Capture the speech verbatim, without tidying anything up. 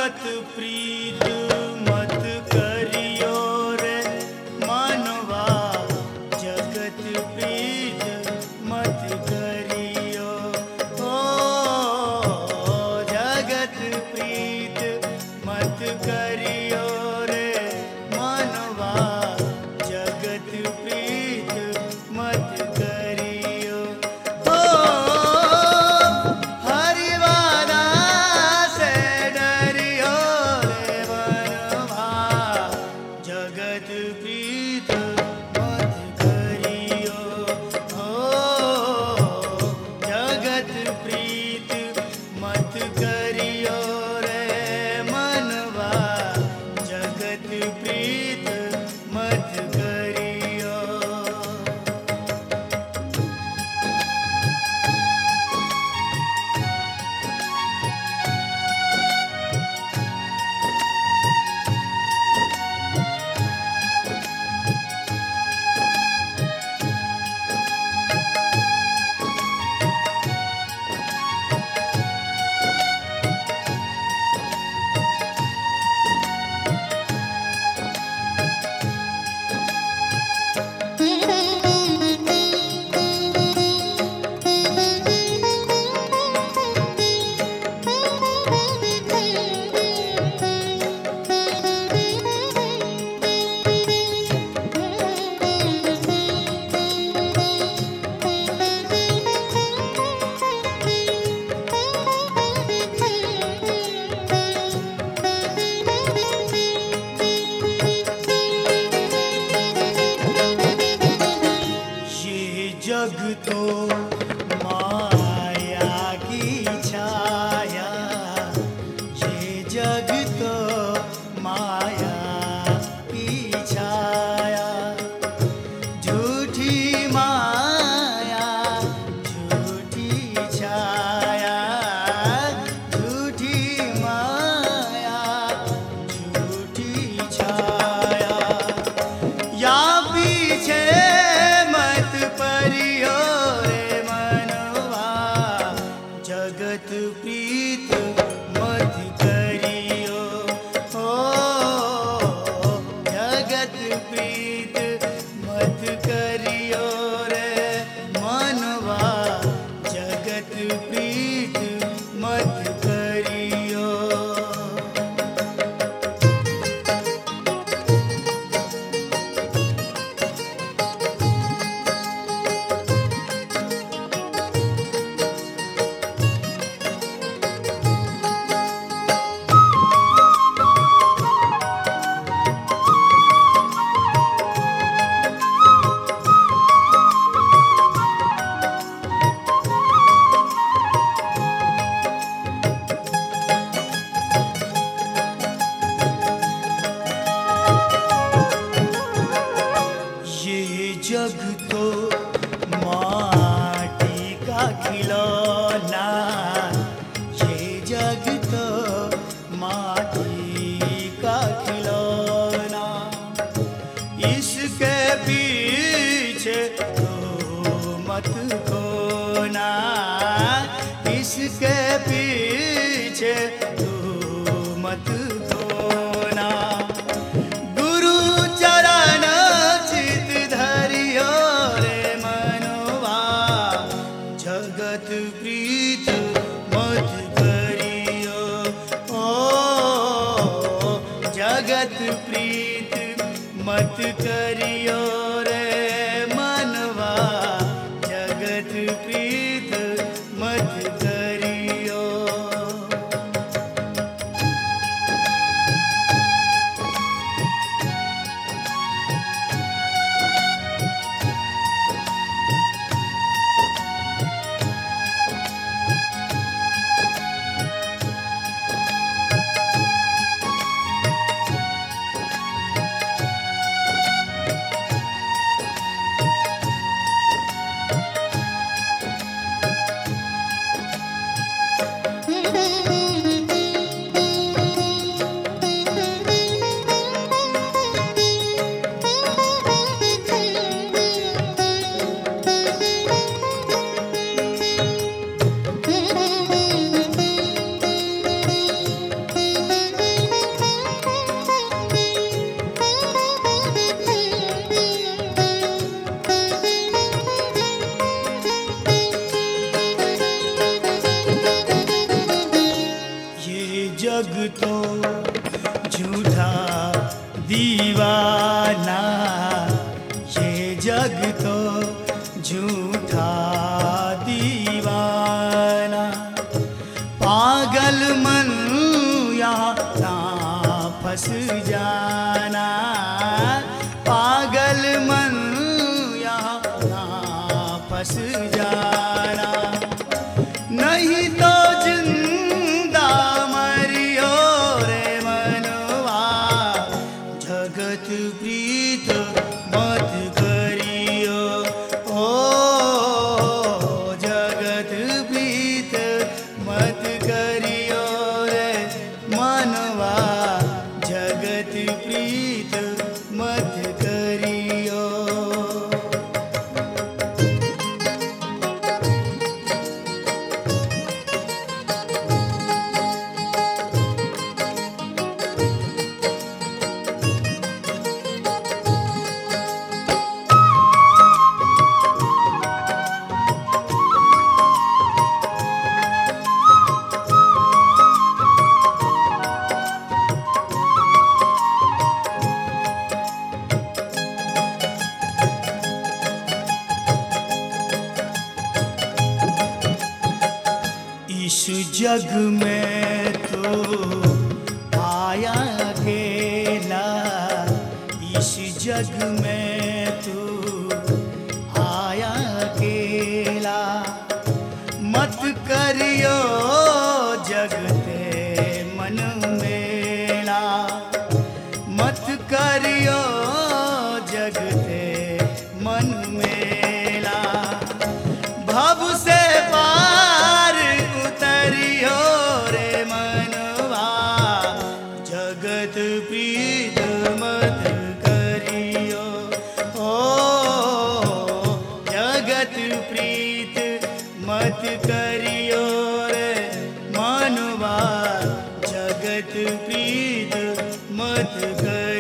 जगत प्रीत मत करियो रे मानवा, जगत प्रीत मत करियो। ओ जगत प्रीत मत करियो रे मानवा, जगत प्रीत मत करियो। ओ हरिवादा से डरियो रे मनवा, जगत प्रीत मत करियो। ओ जगत प्रीत मत करियो रे मनवा, जगत प्रीत मत करियो। ये जग तो माया की छाया, ये जग तो माया की छाया, झूठी माया झूठी छाया, झूठी माया झूठी छाया। या पीछे मत परियो रे मनवा, जगत प्रीत मत करियो। ओ जगत प्रीत मत करियो रे मनवा, जगत प्रीत मत करियो। ये जग तो माटी का खिलौना, ये जग तो माटी का खिलौना, इसके पीछे तो मत खोना, इसके पीछे तो मत खोना। गुरु चरण चित धरियो रे मनवा, जगत प्रीत मत करियो। ओ जगत प्रीत मत करियो रे मनवा, जगत प्रीत मत करियो। जाना, पागल मन यहाँ ना फंस जाना। नहीं तो जिंदा मरियो रे मनवा, जगत प्रीत मत करियो। ओ जगत प्रीत मत करियो रे मनवा, जगत प्रीत मत करियो। इस जग में तो आया अकेला, इस जग में तू आया अकेला। मत करियो जगते मन मेला, मत करियो जगते मन मेला। भव से पार उतरियो रे मनवा, जगत प्रीत मत करियो। ओ जगत प्रीत मत करियो रे मनवा, जगत प्रीत मत करियो।